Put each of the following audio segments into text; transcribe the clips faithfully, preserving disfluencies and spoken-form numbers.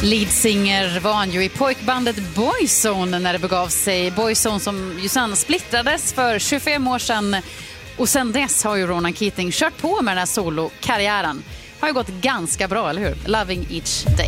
Leadsinger var han ju i pojkbandet Boyzone när det begav sig. Boyzone som ju sen splittrades för tjugofem år sedan. Och sen dess har ju Ronan Keating kört på med den här solokarriären. Har ju gått ganska bra, eller hur? Loving each day.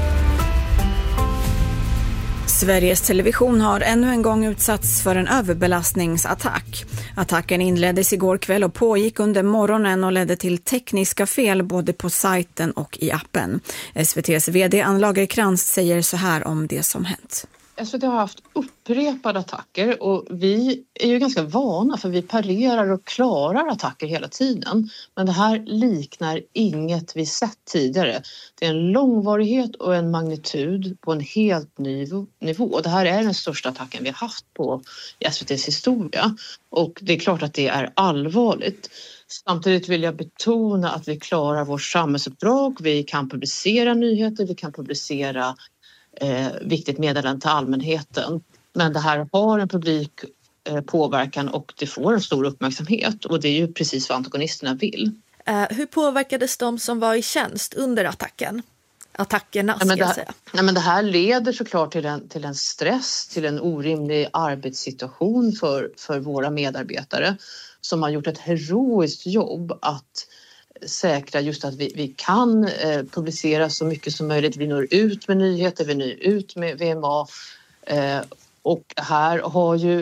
Sveriges Television har ännu en gång utsatts för en överbelastningsattack. Attacken inleddes igår kväll och pågick under morgonen och ledde till tekniska fel både på sajten och i appen. S V T:s vd Ann Lagercrantz säger så här om det som hänt. S V T har haft upprepade attacker och vi är ju ganska vana för vi parerar och klarar attacker hela tiden. Men det här liknar inget vi sett tidigare. Det är en långvarighet och en magnitud på en helt ny nivå. Det här är den största attacken vi har haft på S V T:s historia och det är klart att det är allvarligt. Samtidigt vill jag betona att vi klarar vårt samhällsuppdrag. Vi kan publicera nyheter, vi kan publicera Eh, viktigt meddelande till allmänheten. Men det här har en publik eh, påverkan och det får en stor uppmärksamhet och det är ju precis vad antagonisterna vill. Eh, hur påverkades de som var i tjänst under attacken? Attackerna ska nej, jag här, säga. Nej, men det här leder såklart till en, till en stress, till en orimlig arbetssituation för, för våra medarbetare som har gjort ett heroiskt jobb att säkra just att vi, vi kan eh, publicera så mycket som möjligt. Vi når ut med nyheter, vi når ut med V M A eh, och här har ju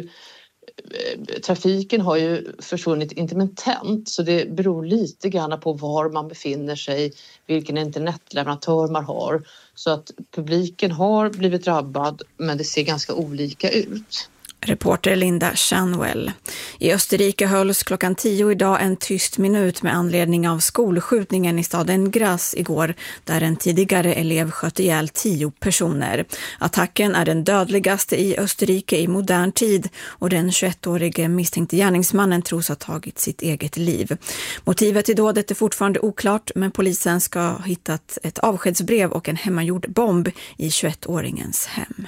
eh, trafiken har ju försvunnit intermittent så det beror lite grann på var man befinner sig, vilken internetleverantör man har. Så att publiken har blivit drabbad men det ser ganska olika ut. Reporter Linda Shanwell. I Österrike hölls klockan tio idag en tyst minut med anledning av skolskjutningen i staden Graz igår, där en tidigare elev sköt ihjäl tio personer. Attacken är den dödligaste i Österrike i modern tid och den tjugoettårige misstänkte gärningsmannen tros ha tagit sitt eget liv. Motivet till dådet är fortfarande oklart, men polisen ska ha hittat ett avskedsbrev och en hemmagjord bomb i tjugoettåringens hem.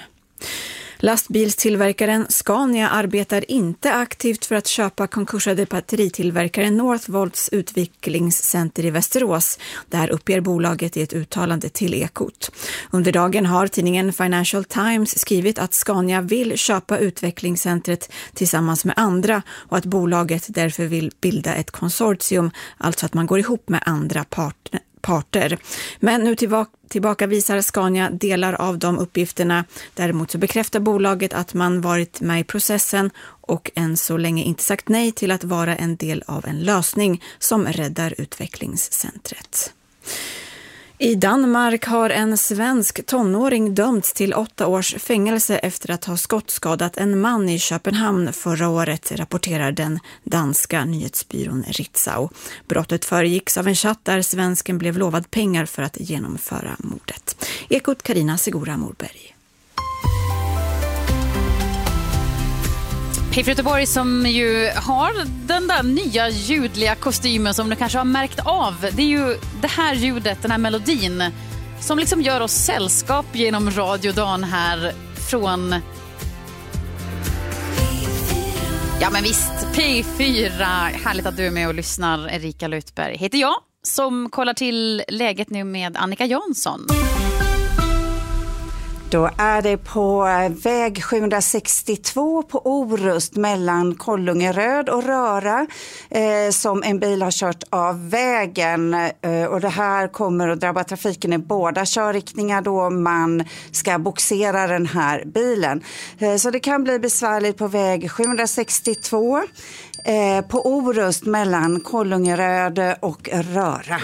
Lastbilstillverkaren Scania arbetar inte aktivt för att köpa konkursade batteritillverkaren Northvolts utvecklingscenter i Västerås. Där uppger bolaget i ett uttalande till Ekot. Under dagen har tidningen Financial Times skrivit att Scania vill köpa utvecklingscentret tillsammans med andra och att bolaget därför vill bilda ett konsortium, alltså att man går ihop med andra partner. parter. Men nu tillbaka, tillbaka visar Scania delar av de uppgifterna. Däremot så bekräftar bolaget att man varit med i processen och än så länge inte sagt nej till att vara en del av en lösning som räddar utvecklingscentret. I Danmark har en svensk tonåring dömts till åtta års fängelse efter att ha skottskadat en man i Köpenhamn förra året, rapporterar den danska nyhetsbyrån Ritzau. Brottet föregicks av en chatt där svensken blev lovad pengar för att genomföra mordet. Ekot Carina Segura Morberg. Hej för Göteborg som ju har den där nya ljudliga kostymen som du kanske har märkt av. Det är ju det här ljudet, den här melodin som liksom gör oss sällskap genom radiodagen här från... Ja men visst, P fyra. Härligt att du är med och lyssnar. Erika Lutberg heter jag som kollar till läget nu med Annika Jansson. Då är det på väg sjuhundrasextiotvå på Orust mellan Kollungeröd och Röra eh, som en bil har kört av vägen eh, och det här kommer att drabba trafiken i båda körriktningar då man ska boxera den här bilen. Eh, så det kan bli besvärligt på väg sjuhundrasextiotvå eh, på Orust mellan Kollungeröd och Röra.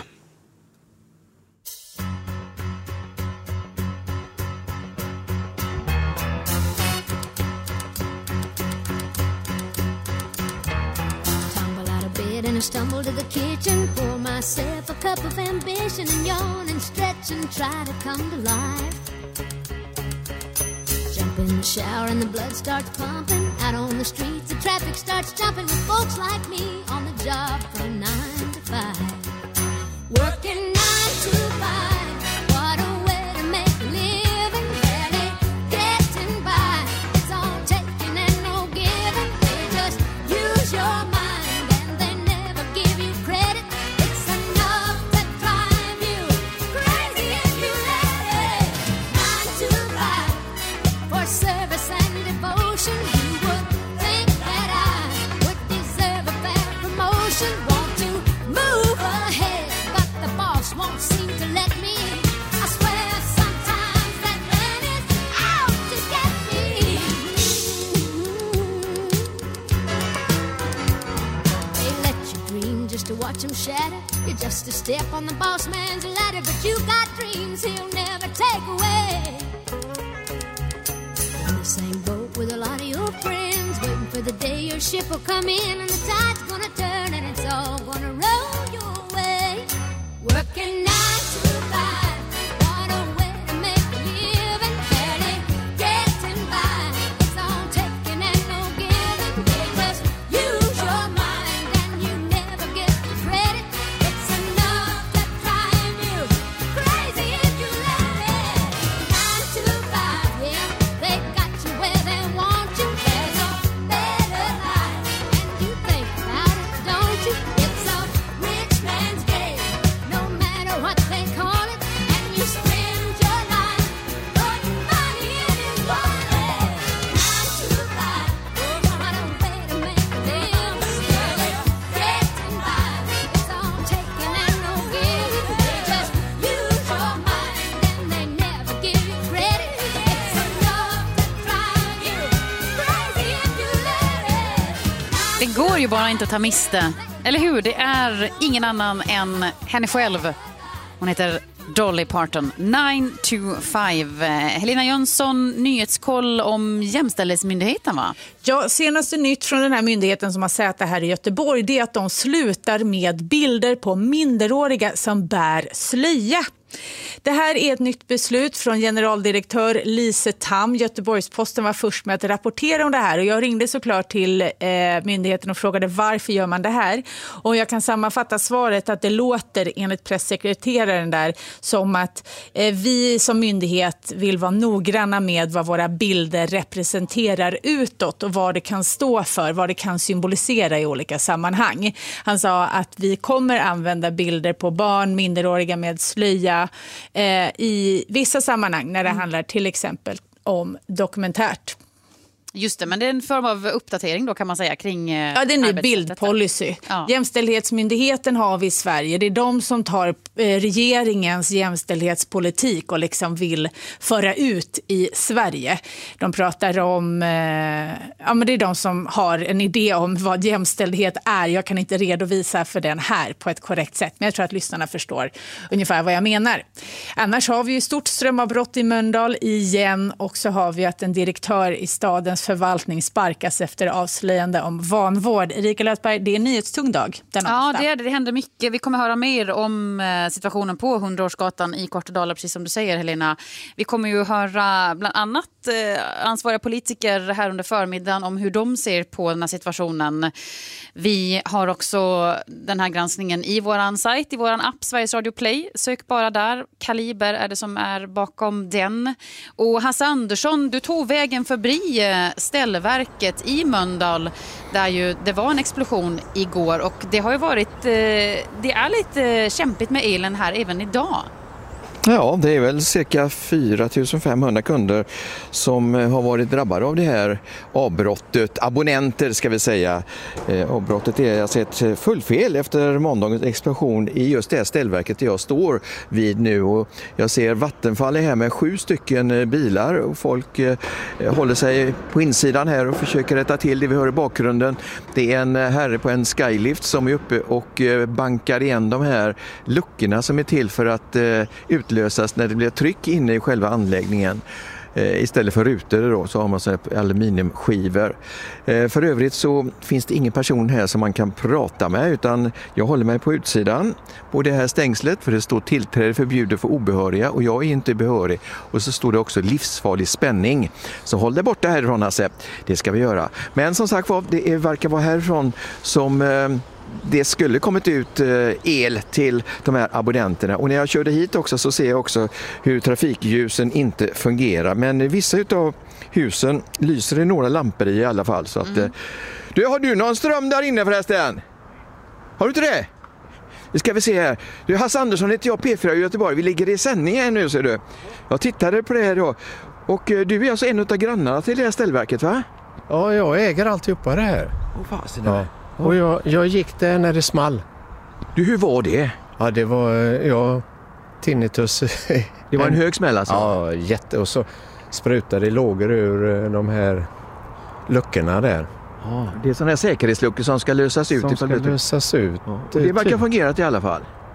And I stumble to the kitchen, pour myself a cup of ambition and yawn and stretch and try to come to life. Jump in the shower and the blood starts pumping. Out on the streets the traffic starts jumping with folks like me on the job from nine to five. Working nine to five, what a way to make a living. Barely getting by, it's all taking and no giving. They just use your mind. just a step on the boss man's ladder, but you got dreams he'll never take away. In the same boat with a lot of your friends, waiting for the day your ship will come in and the tide's gonna turn and it's all gonna roll your way. Working nine to five, what a way to make a living, barely getting by. It's all taking and no giving. They just use your mind and you never get the credit. It's enough to drive you crazy if you let it. Nine to five, yeah, they got you where they want you. There's a better life, and you think about it, don't you? It's a rich man's game, no matter what they call it. And you spend your life putting money in his wallet. Nine to five, what a way to make a living. Barely getting by. It's all taking and no giving. They just use your mind and they never give you credit. It's enough to drive you crazy if you let it. Det går ju bara inte att ta miste. Eller hur? Det är ingen annan än henne själv. Hon heter Dolly Parton. nine to five. Helena Jönsson, nyhetskoll om Jämställdhetsmyndigheten, va? Ja, senaste nytt från den här myndigheten som har säte här i Göteborg, det är att de slutar med bilder på minderåriga som bär slöja. Det här är ett nytt beslut från generaldirektör Lise Tam. Göteborgs-Posten var först med att rapportera om det här och jag ringde såklart till eh, myndigheten och frågade varför gör man det här. Och jag kan sammanfatta svaret att det låter enligt pressekreteraren där som att eh, vi som myndighet vill vara noggranna med vad våra bilder representerar utåt och vad det kan stå för, vad det kan symbolisera i olika sammanhang. Han sa att vi kommer använda bilder på barn, minderåriga med slöja eh, i vissa sammanhang när det mm. handlar till exempel om dokumentärt. Just det, men det är en form av uppdatering då kan man säga kring eh, ja, det är en ny bildpolicy. Ja. Jämställdhetsmyndigheten har vi i Sverige. Det är de som tar eh, regeringens jämställdhetspolitik och liksom vill föra ut i Sverige. De pratar om, eh, ja men det är de som har en idé om vad jämställdhet är. Jag kan inte redovisa för den här på ett korrekt sätt, men jag tror att lyssnarna förstår ungefär vad jag menar. Annars har vi ju stort strömavbrott i Mölndal igen och så har vi att en direktör i stadens förvaltning sparkas efter avslöjande om vanvård. Erika Lötberg, det är en nyhetstung dag. Den ja, det är det. Det händer mycket. Vi kommer höra mer om situationen på Hundraårsgatan i Kortedala, precis som du säger, Helena. Vi kommer ju höra bland annat ansvariga politiker här under förmiddagen om hur de ser på den här situationen. Vi har också den här granskningen i våran sajt, i våran app Sveriges Radio Play. Sök bara där. Kaliber är det som är bakom den. Och Hasse Andersson, du tog vägen förbi ställverket i Mölndal där ju det var en explosion igår och det har ju varit det är lite kämpigt med elen här även idag. Ja, det är väl cirka fyra tusen femhundra kunder som har varit drabbade av det här avbrottet. Abonnenter ska vi säga. Eh, avbrottet är alltså ett fullfel efter måndagens explosion i just det här ställverket där jag står vid nu. Och jag ser Vattenfall är här med sju stycken bilar och folk eh, håller sig på insidan här och försöker rätta till det vi hör i bakgrunden. Det är en herre på en skylift som är uppe och eh, bankar igen de här luckorna som är till för att eh, ut lösas när det blir tryck inne i själva anläggningen. Eh, istället för rutor då, så har man så här aluminiumskivor. Eh, för övrigt så finns det ingen person här som man kan prata med utan jag håller mig på utsidan på det här stängslet för det står tillträde förbjudet för obehöriga och jag är inte behörig. Och så står det också livsfarlig spänning. Så håll dig borta härifrån Hasse. Det ska vi göra. Men som sagt var, det är, verkar vara härifrån som eh, det skulle kommit ut el till de här abonnenterna. Och när jag körde hit också så ser jag också hur trafikljusen inte fungerar. Men vissa av husen lyser det några lampor i i alla fall. Så att, mm. du, har du någon ström där inne förresten? Har du inte det? Det ska vi se här. Du, Hasse Andersson heter jag, P fyra i Göteborg. Vi ligger i sändning här nu, ser du. Jag tittade på det här då. Och du är alltså en av grannarna till det här ställverket, va? Ja, jag äger alltihopa det här. Åh, oh, fasen. Ja. Och jag, jag gick där när det small. Du, hur var det? Ja, det var, ja, tinnitus. Det var en hög smäll alltså? Ja, jätte. Och så sprutade det lågor ur de här luckorna där. Ja, det är sådana här säkerhetsluckor som ska lösas ut. Som ska du... lösas ut. Ja. Och det verkar ha fungerat i alla fall?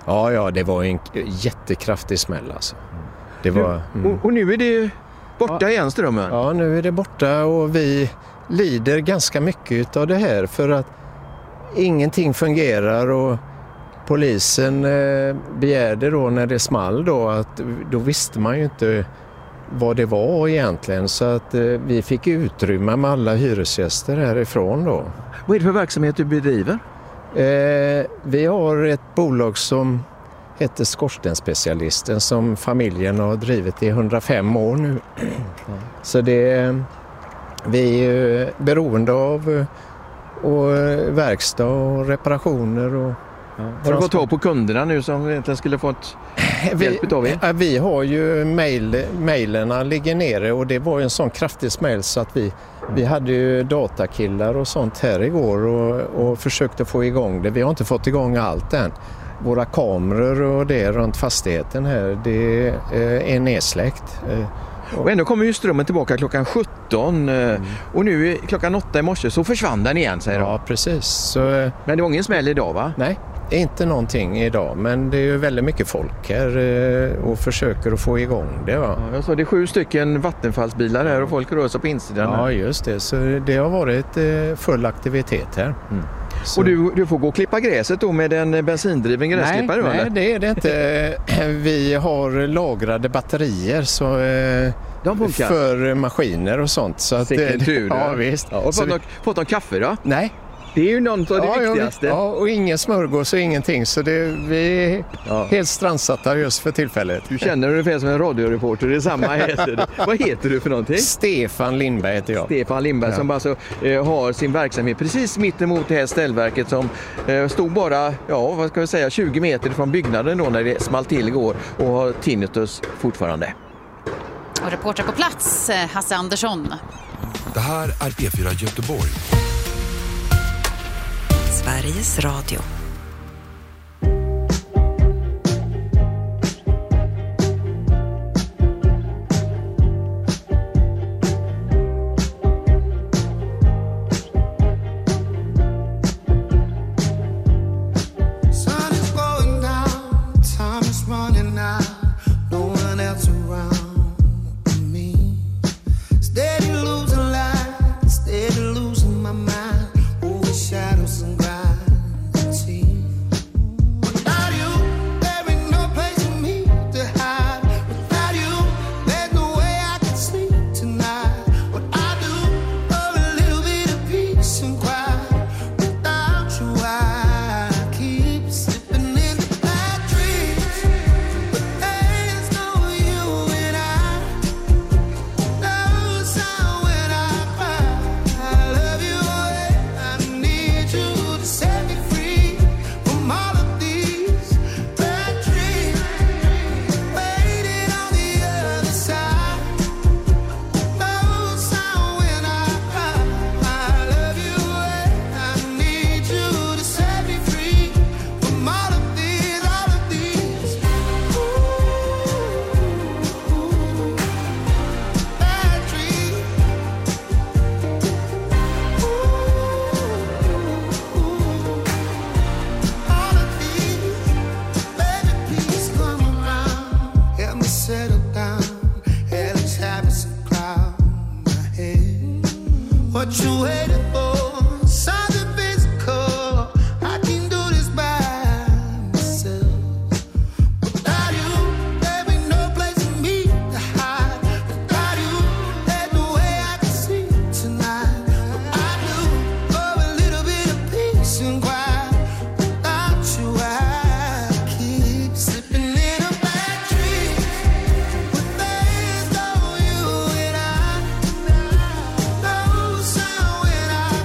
Ja, ja, det var en jättekraftig smäll alltså. Det var, mm. och, och nu är det borta ja. igen, strömmen? Ja, nu är det borta och vi lider ganska mycket av det här för att ingenting fungerar och polisen eh, begärde då när det small då att då visste man ju inte vad det var egentligen så att eh, vi fick utrymma med alla hyresgäster härifrån då. Vad är det för verksamhet du bedriver? Eh, vi har ett bolag som heter Skorstenspecialisten som familjen har drivit i hundrafem år nu. Så det vi är beroende av och verkstad och reparationer. Och ja. Har du fått ta på kunderna nu som egentligen skulle fått hjälp av er? Vi, vi har ju mail, mailerna ligger nere och det var en sån kraftig smäll så att vi, vi hade ju datakillar och sånt här igår och, och försökte få igång det. Vi har inte fått igång allt än. Våra kameror och det runt fastigheten här, det är nedsläckt. Och ändå kommer ju strömmen tillbaka klockan sjutton mm. och nu klockan åtta i morse så försvann den igen, säger de. Ja, precis. Så, men det var ingen smäll idag, va? Nej, inte någonting idag, men det är ju väldigt mycket folk här och försöker att få igång det. Va? Ja, jag sa det är sju stycken vattenfallsbilar här och folk rör sig på insidan. Ja, just det. Så det har varit full aktivitet här. Mm. Så. Och du, du får gå och klippa gräset då med en bensindriven gräsklippare? Nej, eller? nej, det är det inte. Vi har lagrade batterier så, de funkar för maskiner och sånt. Så att, tur, ja, visst. Ja, och fått, något, fått någon kaffe då? Nej. Det är ju något av det ja, viktigaste. Ja, och ingen smörgås och ingenting. Så det, vi är ja. helt strandsatta just för tillfället. Du känner ungefär som en radioreporter, det är samma heter. Vad heter du för någonting? Stefan Lindberg heter jag. Stefan Lindberg ja. som alltså eh, har sin verksamhet precis mittemot det här ställverket som eh, stod bara, ja vad ska vi säga, tjugo meter från byggnaden då när det small till igår och har tinnitus fortfarande. Och reporter på plats, Hasse Andersson. Det här är P fyra Göteborg. Sveriges Radio. When I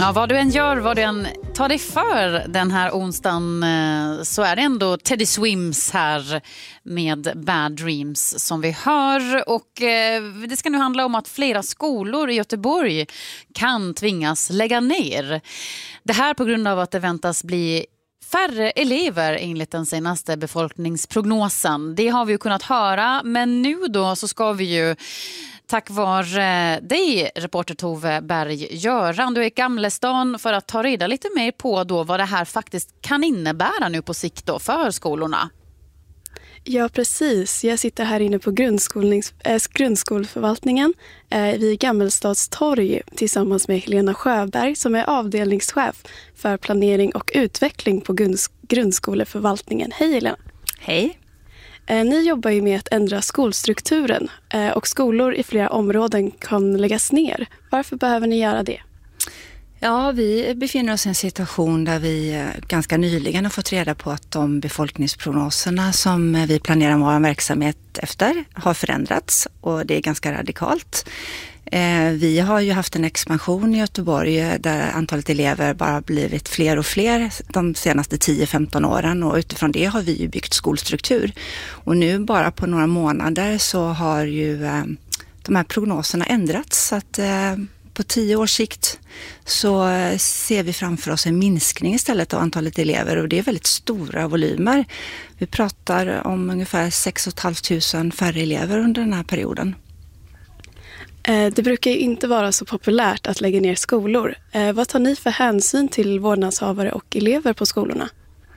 Ja, vad du än gör, vad du än tar dig för den här onsdagen, så är det ändå Teddy Swims här med Bad Dreams som vi hör. Och eh, det ska nu handla om att flera skolor i Göteborg kan tvingas lägga ner. Det här på grund av att det väntas bli färre elever enligt den senaste befolkningsprognosen. Det har vi ju kunnat höra, men nu då så ska vi ju tack vare dig, reporter Tove Berg-Göran, du är i Gamlestan för att ta reda lite mer på då vad det här faktiskt kan innebära nu på sikt då för skolorna. Ja, precis. Jag sitter här inne på äh, grundskolförvaltningen äh, vid Gammelstadstorg tillsammans med Helena Sjöberg som är avdelningschef för planering och utveckling på grunds- grundskoleförvaltningen. Hej Helena! Hej! Eh, ni jobbar ju med att ändra skolstrukturen eh, och skolor i flera områden kan läggas ner. Varför behöver ni göra det? Ja, vi befinner oss i en situation där vi ganska nyligen har fått reda på att de befolkningsprognoserna som vi planerar vår verksamhet efter har förändrats och det är ganska radikalt. Vi har ju haft en expansion i Göteborg där antalet elever bara blivit fler och fler de senaste tio till femton åren och utifrån det har vi ju byggt skolstruktur. Och nu bara på några månader så har ju de här prognoserna ändrats så att på tio års sikt så ser vi framför oss en minskning istället av antalet elever och det är väldigt stora volymer. Vi pratar om ungefär sex tusen fem hundra färre elever under den här perioden. Det brukar ju inte vara så populärt att lägga ner skolor. Vad tar ni för hänsyn till vårdnadshavare och elever på skolorna?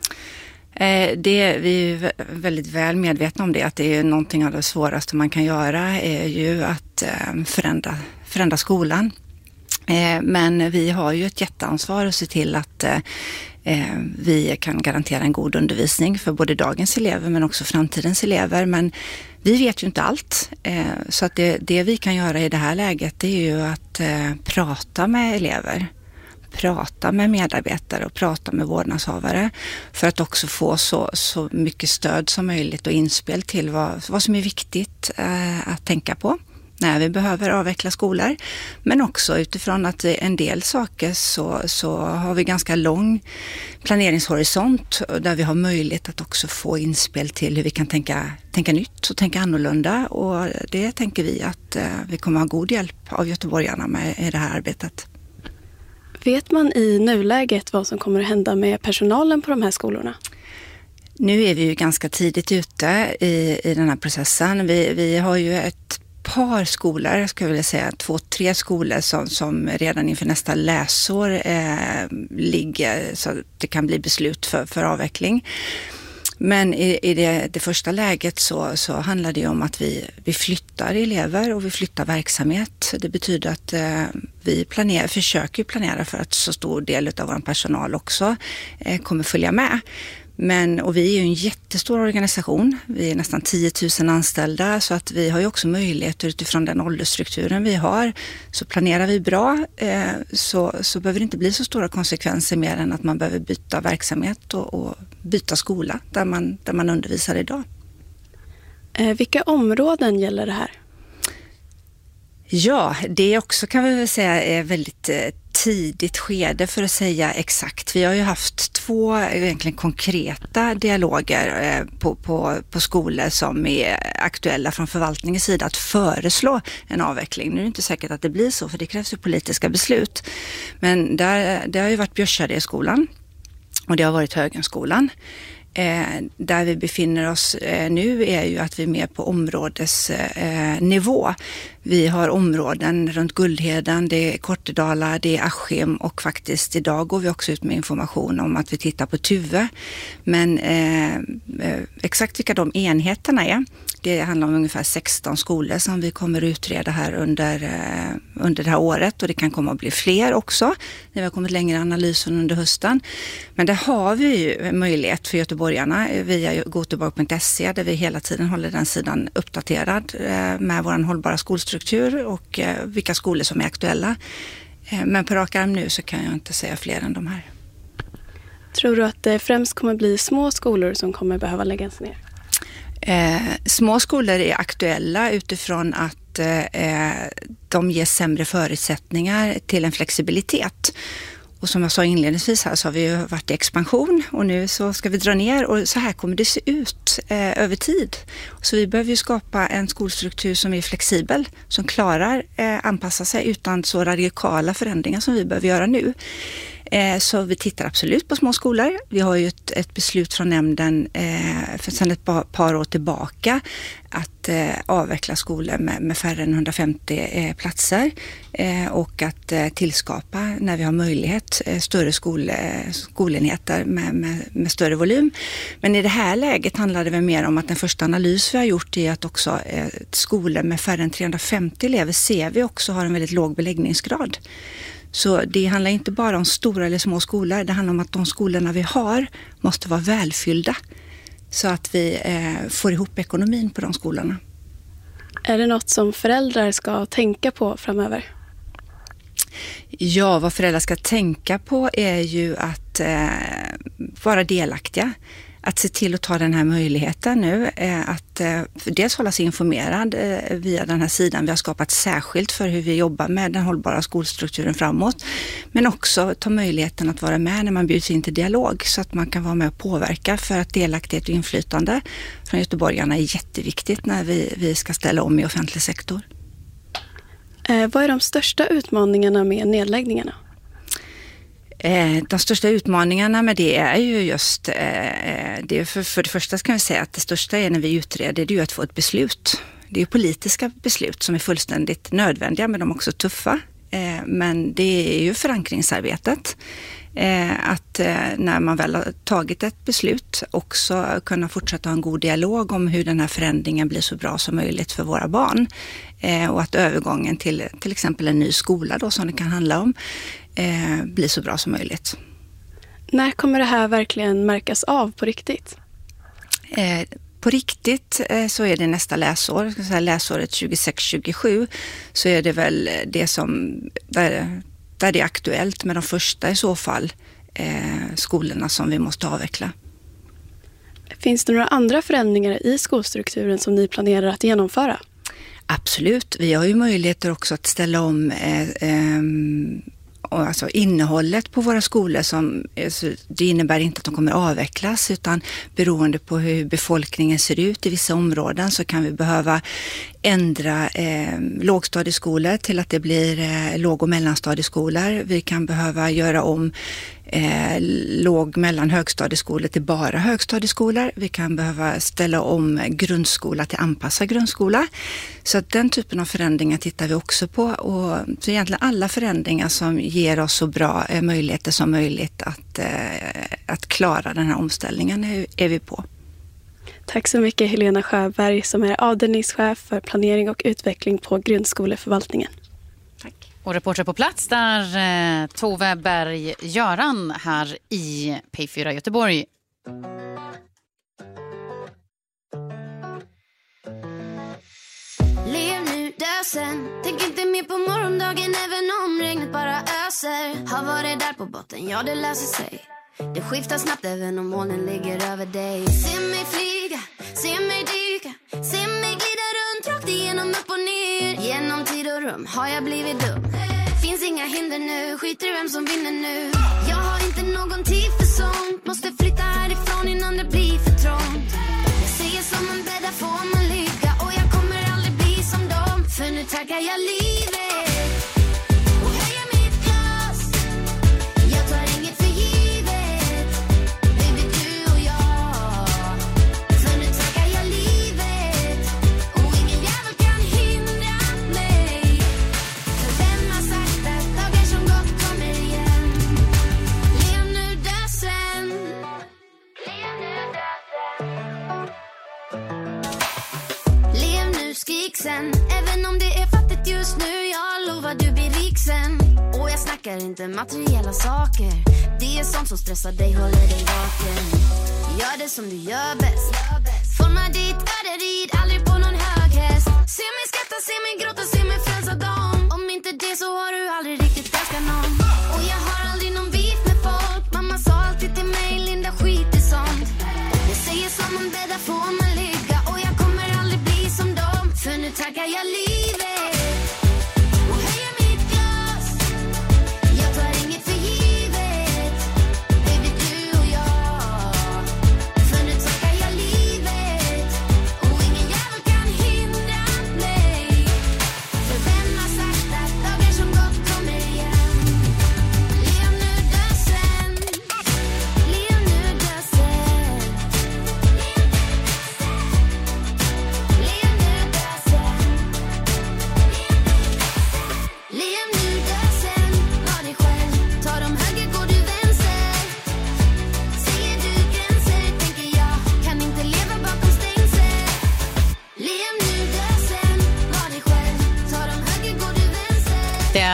Det, vi är väldigt väl medvetna om det, att det är någonting av det svåraste man kan göra är ju att förändra, förändra skolan. Men vi har ju ett jätteansvar att se till att vi kan garantera en god undervisning för både dagens elever men också framtidens elever. Men vi vet ju inte allt, så att det, det vi kan göra i det här läget det är ju att prata med elever, prata med medarbetare och prata med vårdnadshavare för att också få så, så mycket stöd som möjligt och inspel till vad, vad som är viktigt att tänka på när vi behöver avveckla skolor. Men också utifrån att en del saker så, så har vi ganska lång planeringshorisont där vi har möjlighet att också få inspel till hur vi kan tänka, tänka nytt och tänka annorlunda. Och det tänker vi att vi kommer ha god hjälp av göteborgarna med i det här arbetet. Vet man i nuläget vad som kommer att hända med personalen på de här skolorna? Nu är vi ju ganska tidigt ute i, i den här processen. Vi, vi har ju ett par skolor, ska jag vilja säga, två, tre skolor som, som redan inför nästa läsår eh, ligger så att det kan bli beslut för, för avveckling. Men i, i det, det första läget så, så handlar det om att vi, vi flyttar elever och vi flyttar verksamhet. Det betyder att eh, vi planerar, försöker planera för att så stor del av vår personal också eh, kommer följa med. Men, och vi är ju en jättestor organisation, vi är nästan tio tusen anställda så att vi har ju också möjligheter utifrån den åldersstrukturen vi har. Så planerar vi bra eh, så, så behöver det inte bli så stora konsekvenser mer än att man behöver byta verksamhet och, och byta skola där man, där man undervisar idag. Eh, vilka områden gäller det här? Ja, det också kan vi väl säga är väldigt eh, tidigt skede för att säga exakt. Vi har ju haft två egentligen konkreta dialoger eh, på, på, på skolor som är aktuella från förvaltningens sida att föreslå en avveckling. Nu är det inte säkert att det blir så för det krävs ju politiska beslut. Men där, det har ju varit Björsardeskolan och det har varit Högenskolan. Eh, där vi befinner oss eh, nu är ju att vi är med på områdesnivå. Eh, vi har områden runt Guldheden, det är Kortedala, det är Askim och faktiskt idag går vi också ut med information om att vi tittar på Tuve. Men eh, eh, exakt vilka de enheterna är, det handlar om ungefär sexton skolor som vi kommer utreda här under, eh, under det här året och det kan komma att bli fler också när vi har kommit längre i analysen under hösten. Men där har vi ju möjlighet för göteborgarna via goteborg punkt se där vi hela tiden håller den sidan uppdaterad eh, med vår hållbara skolstruktur och eh, vilka skolor som är aktuella. Eh, men på rak arm nu så kan jag inte säga fler än de här. Tror du att det främst kommer bli små skolor som kommer behöva läggas ner? Eh, små skolor är aktuella utifrån att eh, de ger sämre förutsättningar till en flexibilitet. Och som jag sa inledningsvis här så har vi varit i expansion och nu så ska vi dra ner och så här kommer det se ut eh, över tid. Så vi behöver ju skapa en skolstruktur som är flexibel, som klarar eh, anpassa sig utan så radikala förändringar som vi behöver göra nu. Eh, så vi tittar absolut på små skolor. Vi har ju ett, ett beslut från nämnden eh, för sedan ett par, par år tillbaka att eh, avveckla skolor med, med färre än hundrafemtio eh, platser eh, och att eh, tillskapa när vi har möjlighet eh, större skol, eh, skolenheter med, med, med större volym. Men i det här läget handlar det väl mer om att den första analys vi har gjort är att också eh, skolor med färre än trehundrafemtio elever ser vi också har en väldigt låg beläggningsgrad. Så det handlar inte bara om stora eller små skolor, det handlar om att de skolorna vi har måste vara välfyllda så att vi eh, får ihop ekonomin på de skolorna. Är det något som föräldrar ska tänka på framöver? Ja, vad föräldrar ska tänka på är ju att eh, vara delaktiga. Att se till att ta den här möjligheten nu, eh, att eh, dels hålla sig informerad eh, via den här sidan vi har skapat särskilt för hur vi jobbar med den hållbara skolstrukturen framåt. Men också ta möjligheten att vara med när man bjuds in till dialog så att man kan vara med och påverka, för att delaktighet och inflytande från göteborgarna är jätteviktigt när vi, vi ska ställa om i offentlig sektor. Eh, vad är de största utmaningarna med nedläggningarna? De största utmaningarna med det är ju just, det för, för det första ska jag säga att det största är när vi utreder, det är ju att få ett beslut. Det är ju politiska beslut som är fullständigt nödvändiga, men de är också tuffa. Men det är ju förankringsarbetet. Att när man väl har tagit ett beslut också kunna fortsätta ha en god dialog om hur den här förändringen blir så bra som möjligt för våra barn. Och att övergången till till exempel en ny skola då, som det kan handla om, blir så bra som möjligt. När kommer det här verkligen märkas av på riktigt? På riktigt så är det nästa läsår, så här läsåret tjugosex tjugosju, så är det väl det som där, där det är aktuellt med de första i så fall eh, skolorna som vi måste avveckla. Finns det några andra förändringar i skolstrukturen som ni planerar att genomföra? Absolut, vi har ju möjligheter också att ställa om eh, eh, och alltså innehållet på våra skolor. Som, alltså, det innebär inte att de kommer avvecklas, utan beroende på hur befolkningen ser ut i vissa områden så kan vi behöva ändra eh, lågstadieskolor till att det blir eh, låg- och mellanstadieskolor. Vi kan behöva göra om eh, låg-, mellan högstadieskolor till bara högstadieskolor. Vi kan behöva ställa om grundskola till anpassad grundskola. Så att den typen av förändringar tittar vi också på. Och så egentligen alla förändringar som ger oss så bra eh, möjligheter som möjligt att, eh, att klara den här omställningen är, är vi på. Tack så mycket Helena Sjöberg som är avdelningschef för planering och utveckling på grundskoleförvaltningen. Tack. Och reporter på plats där eh, Tove Berg-Göran här i P fyra Göteborg. Lev nu, dö sen. Tänk inte mer på morgondagen även om regnet bara öser. Har varit där på botten, ja det löser sig. Det skiftar snabbt även om molnen ligger över dig. Se mig flyga, se mig dyka, se mig glida runt rakt igenom upp och ner. Genom tid och rum har jag blivit dum. Finns inga hinder nu, skiter i vem som vinner nu. Jag har inte någon tid för sånt. Måste flytta härifrån innan det blir för trångt. Jag säger som en bädda får man lycka. Och jag kommer aldrig bli som dem. För nu tackar jag livet. Sen. Även om det är fattigt just nu, jag lovar du blir rik sen. Och jag snackar inte materiella saker. Det är sånt som stressar dig, håller dig vaken. Gör det som du gör bäst. Forma ditt öde, rid aldrig på någon hög häst. Se mig skratta, se mig gråta, se mig frälsa dem. Om inte det så har du aldrig riktigt älskat någon. Och jag har aldrig någon beef med folk. Mamma sa alltid till mig, Linda skit i sånt. Jag säger som en bädda får man ligga. Och jag kommer aldrig bli som dem. För nu tackar jag livet och höjer mitt glas. Jag tar inget för givet.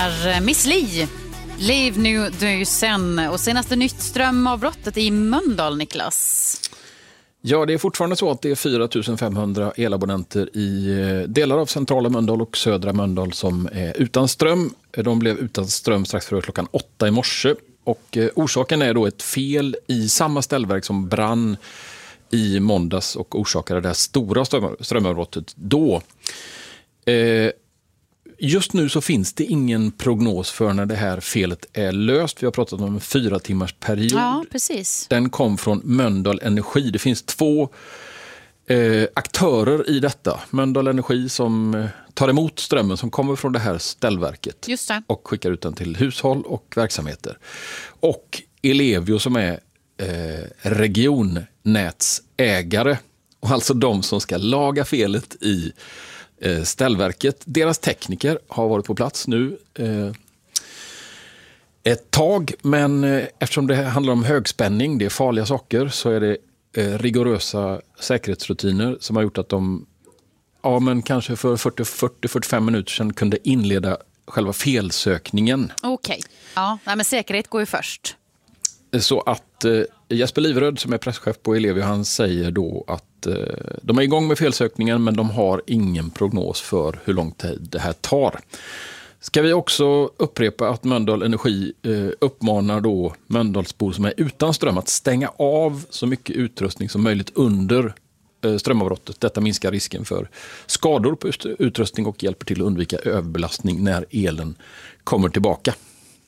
är Miss Li, Leave Nu Du Sen. Och senaste nytt strömavbrottet i Mölndal, Niklas. Ja, det är fortfarande så att det är fyra tusen femhundra elabonnenter i delar av centrala Mölndal och södra Mölndal som är utan ström. De blev utan ström strax före klockan åtta i morse. Och orsaken är då ett fel i samma ställverk som brann i måndags och orsakade det här stora strömavbrottet då. Eh, just nu så finns det ingen prognos för när det här felet är löst. Vi har pratat om en fyra timmars period. Ja, precis. Den kom från Mölndal Energi. Det finns två eh, aktörer i detta. Mölndal Energi som eh, tar emot strömmen som kommer från det här ställverket. Just det. Och skickar ut den till hushåll och verksamheter. Och Ellevio som är eh, regionnätsägare. Och alltså de som ska laga felet i eh, ställverket. Deras tekniker har varit på plats nu eh, ett tag. Men eh, eftersom det handlar om högspänning, det är farliga saker, så är det eh, rigorösa säkerhetsrutiner som har gjort att de ja, men kanske för fyrtio till fyrtiofem minuter sedan kunde inleda själva felsökningen. Okej. Okay. Ja, nej, men säkerhet går ju först. Så att eh, Jesper Livröd som är presschef på Ellevio, han säger då att eh, de är igång med felsökningen men de har ingen prognos för hur lång tid det här tar. Ska vi också upprepa att Mölndal Energi eh, uppmanar då Mölndalsbor som är utan ström att stänga av så mycket utrustning som möjligt under eh, strömavbrottet. Detta minskar risken för skador på utrustning och hjälper till att undvika överbelastning när elen kommer tillbaka.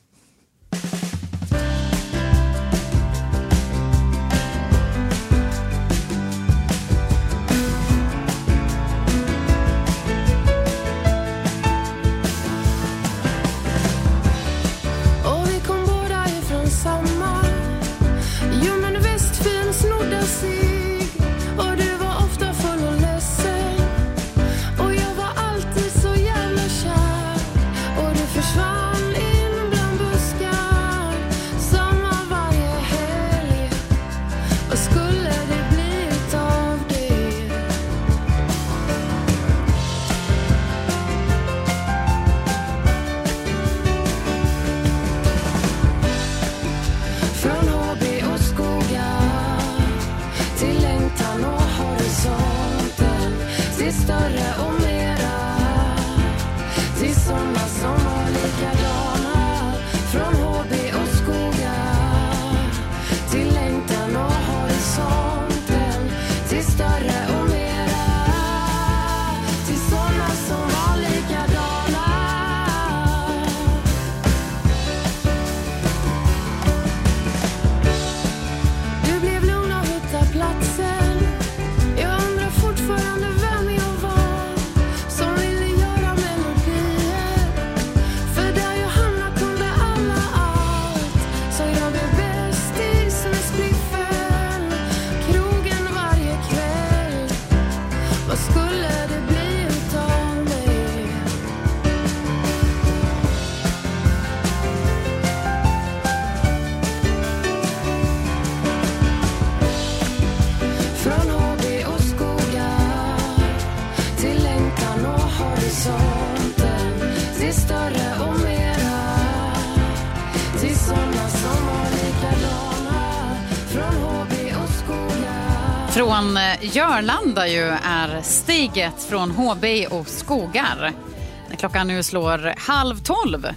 Från Jörlanda ju är stiget från H B och Skogar. När klockan nu slår halv tolv.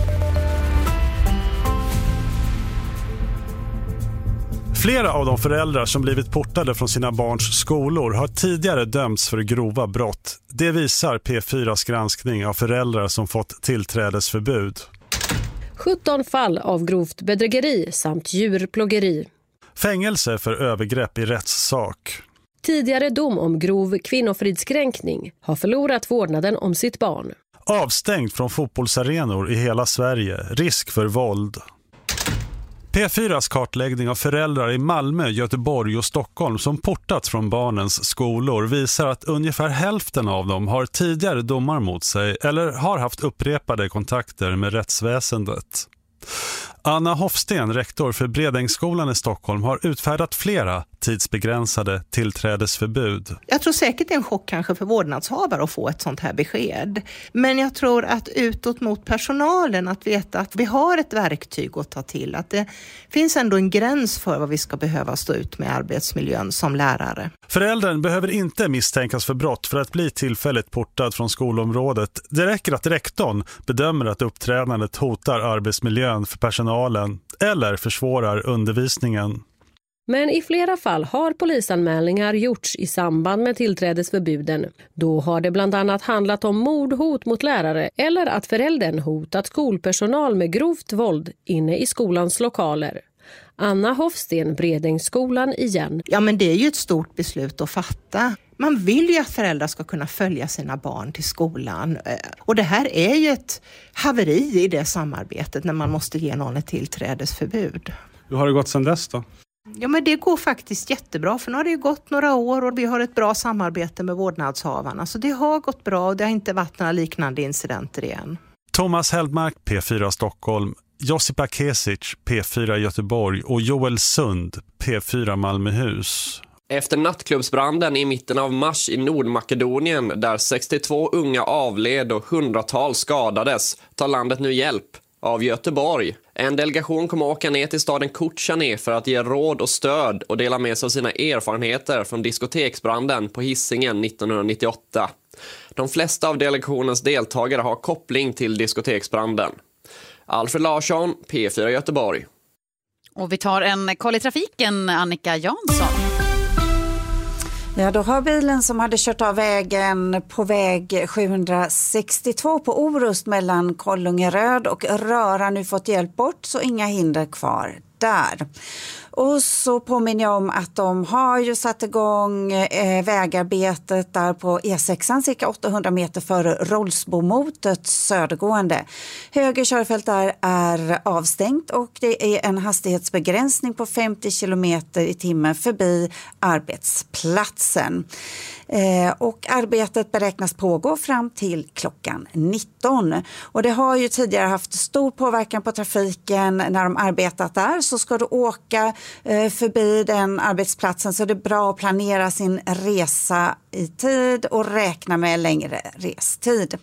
Flera av de föräldrar som blivit portade från sina barns skolor har tidigare dömts för grova brott. Det visar P fyras granskning av föräldrar som fått tillträdesförbud. sjutton fall av grovt bedrägeri samt djurplågeri. Fängelse för övergrepp i rättssak. Tidigare dom om grov kvinnofridskränkning, har förlorat vårdnaden om sitt barn. Avstängd från fotbollsarenor i hela Sverige, risk för våld. P fyras kartläggning av föräldrar i Malmö, Göteborg och Stockholm som portats från barnens skolor visar att ungefär hälften av dem har tidigare domar mot sig eller har haft upprepade kontakter med rättsväsendet. Anna Hofsten, rektor för Bredängsskolan i Stockholm, har utfärdat flera tidsbegränsade tillträdesförbud. Jag tror säkert det är en chock kanske för vårdnadshavare att få ett sånt här besked. Men jag tror att utåt mot personalen att veta att vi har ett verktyg att ta till. Att det finns ändå en gräns för vad vi ska behöva stå ut med arbetsmiljön som lärare. Föräldern behöver inte misstänkas för brott för att bli tillfälligt portad från skolområdet. Det räcker att rektorn bedömer att uppträdandet hotar arbetsmiljön för personalen eller försvårar undervisningen. Men i flera fall har polisanmälningar gjorts i samband med tillträdesförbuden. Då har det bland annat handlat om mordhot mot lärare eller att föräldern hotat skolpersonal med grovt våld inne i skolans lokaler. Anna Hofsten, Bredängsskolan igen. Ja, men det är ju ett stort beslut att fatta. Man vill ju att föräldrar ska kunna följa sina barn till skolan. Och det här är ju ett haveri i det samarbetet när man måste ge någon ett tillträdesförbud. Hur har det gått sedan dess då? Ja, men det går faktiskt jättebra, för nu har det ju gått några år och vi har ett bra samarbete med vårdnadshavarna. Så det har gått bra och det har inte varit några liknande incidenter igen. Thomas Heldmark, P fyra Stockholm, Josipa Kesic, P fyra Göteborg och Joel Sund, P fyra Malmöhus. Efter nattklubbsbranden i mitten av mars i Nordmakedonien där sextiotvå unga avled och hundratals skadades tar landet nu hjälp av Göteborg. En delegation kommer åka ner till staden Kutjane för att ge råd och stöd och dela med sig av sina erfarenheter från diskoteksbranden på Hisingen nittonhundranittioåtta. De flesta av delegationens deltagare har koppling till diskoteksbranden. Alfred Larsson, P fyra Göteborg. Och vi tar en koll i trafiken, Annika Jansson. Ja, då har bilen som hade kört av vägen på väg sjuhundrasextiotvå på Orust mellan Kollungeröd och Röra nu fått hjälp bort, så inga hinder kvar där. Och så påminner jag om att de har ju satt igång eh, vägarbetet där på E sexan cirka åttahundra meter före Rollsbomotet södergående. Höger körfält där är avstängt och det är en hastighetsbegränsning på femtio kilometer i timmen förbi arbetsplatsen. Eh, och arbetet beräknas pågå fram till klockan nitton. Och det har ju tidigare haft stor påverkan på trafiken när de arbetat där, så ska du åka eh, förbi den arbetsplatsen så det är bra att planera sin resa i tid och räkna med längre restid.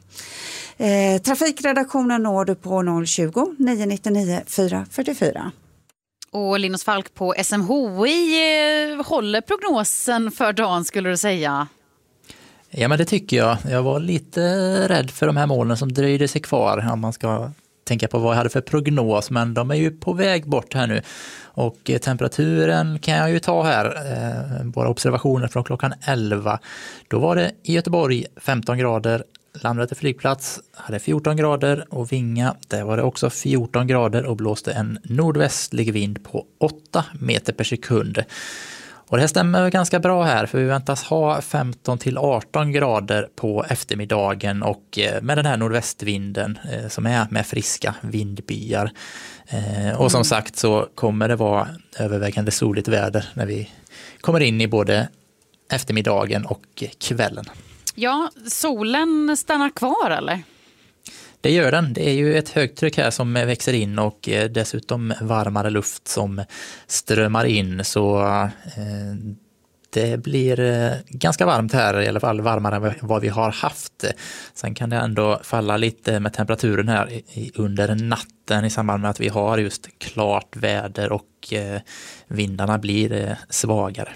Eh, trafikredaktionen når du på noll tjugo, nio nittionio, fyra fyrtiofyra. Och Linus Falk på S M H I eh, håller prognosen för dagen, skulle du säga? Ja, men det tycker jag. Jag var lite rädd för de här molnen som dröjde sig kvar, om man ska tänka på vad jag hade för prognos, men de är ju på väg bort här nu. Och temperaturen kan jag ju ta här, eh, våra observationer från klockan elva. Då var det i Göteborg femton grader, Landvetter flygplats hade fjorton grader och Vinga, där var det också fjorton grader och blåste en nordvästlig vind på åtta meter per sekund. Och det här stämmer ganska bra här, för vi väntas ha femton till arton grader på eftermiddagen och med den här nordvästvinden som är med friska vindbyar. Och som sagt så kommer det vara övervägande soligt väder när vi kommer in i både eftermiddagen och kvällen. Ja, solen stannar kvar eller? Det gör den. Det är ju ett högtryck här som växer in och dessutom varmare luft som strömmar in, så eh, det blir ganska varmt här, i alla fall varmare än vad vi har haft. Sen kan det ändå falla lite med temperaturen här i, under natten i samband med att vi har just klart väder och eh, vindarna blir eh, svagare.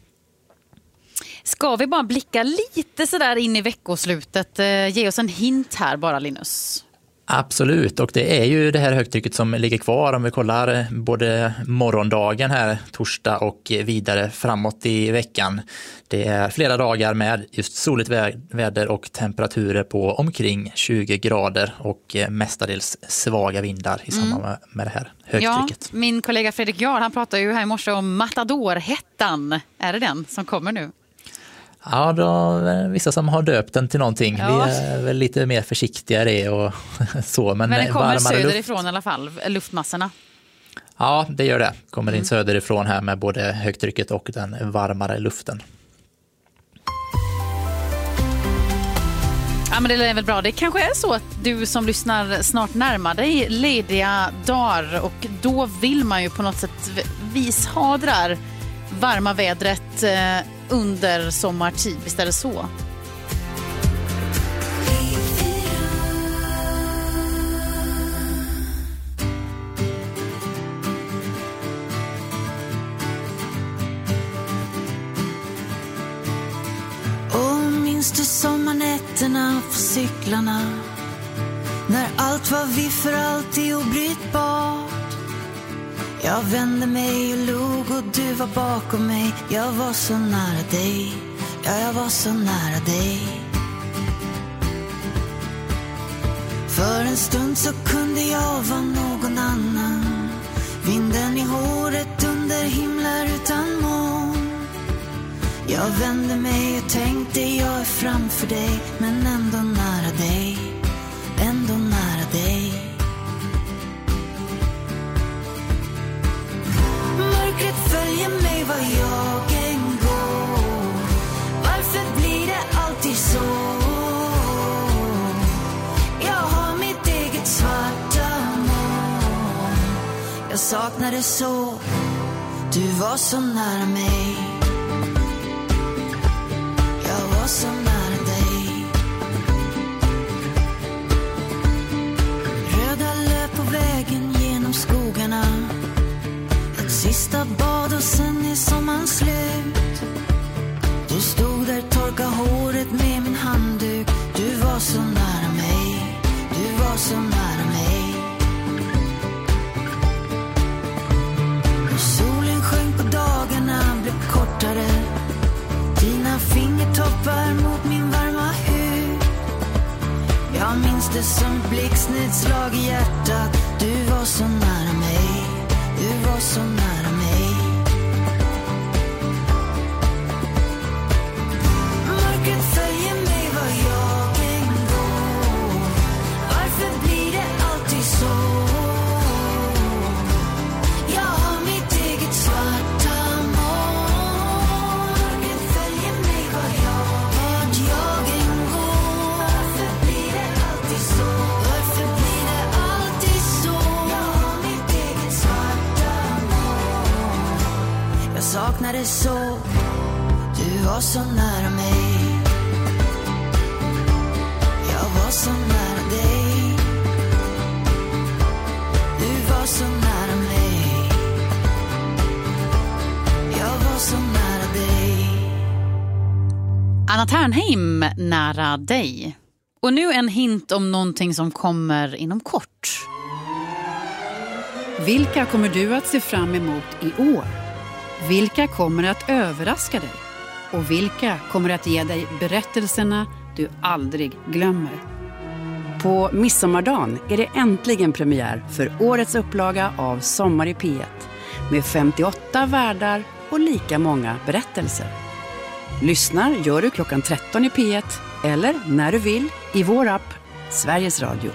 Ska vi bara blicka lite så där in i veckoslutet? Ge oss en hint här bara, Linus. Absolut, och det är ju det här högtrycket som ligger kvar om vi kollar både morgondagen här, torsdag och vidare framåt i veckan. Det är flera dagar med just soligt väder och temperaturer på omkring tjugo grader och mestadels svaga vindar i samband med, med det här högtrycket. Ja, min kollega Fredrik Jarl, han pratade ju här i morse om Matador-hettan. Är det den som kommer nu? Ja, då vissa som har döpt den till någonting. Ja. Vi är väl lite mer försiktiga i det och så. Men, men det kommer söderifrån luft. I alla fall, luftmassorna. Ja, det gör det. Kommer in mm. söderifrån här med både högtrycket och den varmare luften. Ja, men det är väl bra. Det kanske är så att du som lyssnar snart närmar dig lediga dagar och då vill man ju på något sätt vis ha det där varma vädret eh, under sommartid. Visst är det så? Minns du sommarnätterna på cyklarna, när allt var vi för alltid obrytbart? Jag vände mig och log och du var bakom mig. Jag var så nära dig, ja jag var så nära dig. För en stund så kunde jag vara någon annan, vinden i håret under himlar utan moln. Jag vände mig och tänkte jag är framför dig, men ändå nära dig, ändå nära dig. Mörkret följer mig var jag än går. Varför blir det alltid så? Jag har mitt eget svarta moln. Jag saknar det så, du var så nära mig. Jag var så nära dig. Röda löp på vägen genom skogarna. Ett sista bad och sen är sommaren slut. Du stod där, torka håret med min handduk. Du var så nära mig, du var så nära mig. Och solen sjönk och dagarna blev kortare. Dina fingertoppar mot min varma hud. Jag minns det som blixtnedslag i hjärtat. Du var så nära mig, du var så nära mig. Mörkret följer mig var jag än går. Varför blir det alltid så? Jag har mitt eget svarta moln. Mörkret följer mig var jag, vart jag än går. Varför blir det alltid så? Varför blir det alltid så? Jag har mitt eget svarta moln. Jag saknar det så, du var så nära mig. Jag var så nära dig. Du var så nära mig. Jag var så nära dig. Anna Ternheim, nära dig. Och nu en hint om någonting som kommer inom kort. Vilka kommer du att se fram emot i år? Vilka kommer att överraska dig? Och vilka kommer att ge dig berättelserna du aldrig glömmer? På midsommardagen är det äntligen premiär för årets upplaga av Sommar i P ett med femtioåtta värdar och lika många berättelser. Lyssnar gör du klockan tretton i P ett eller när du vill i vår app Sveriges Radio.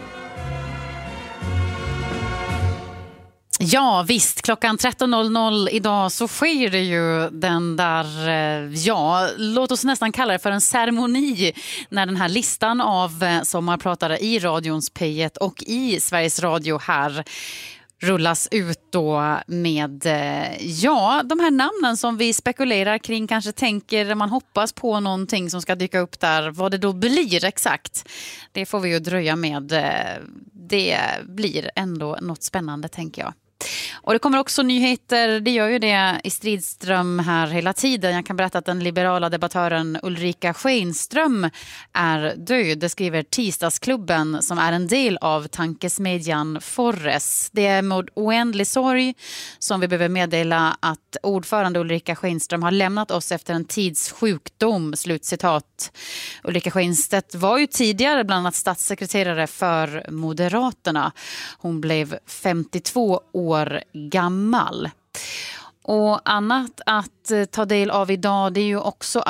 Ja visst, klockan tretton noll noll idag så sker det ju den där, ja, låt oss nästan kalla det för en ceremoni när den här listan av sommarpratare i radions P ett och i Sveriges Radio här rullas ut då med, ja, de här namnen som vi spekulerar kring, kanske tänker, man hoppas på någonting som ska dyka upp där. Vad det då blir exakt, det får vi ju dröja med. Det blir ändå något spännande, tänker jag. Och det kommer också nyheter, det gör ju det i stridström här hela tiden. Jag kan berätta att den liberala debattören Ulrika Schenström är död. Det skriver Tisdagsklubben som är en del av tankesmedjan Forres. Det är med oändlig sorg som vi behöver meddela att ordförande Ulrika Schenström har lämnat oss efter en tids sjukdom, slutcitat. Ulrika Schenstedt var ju tidigare bland annat statssekreterare för Moderaterna. Hon blev femtiotvå år gammal. Och annat att ta del av idag, det är ju också att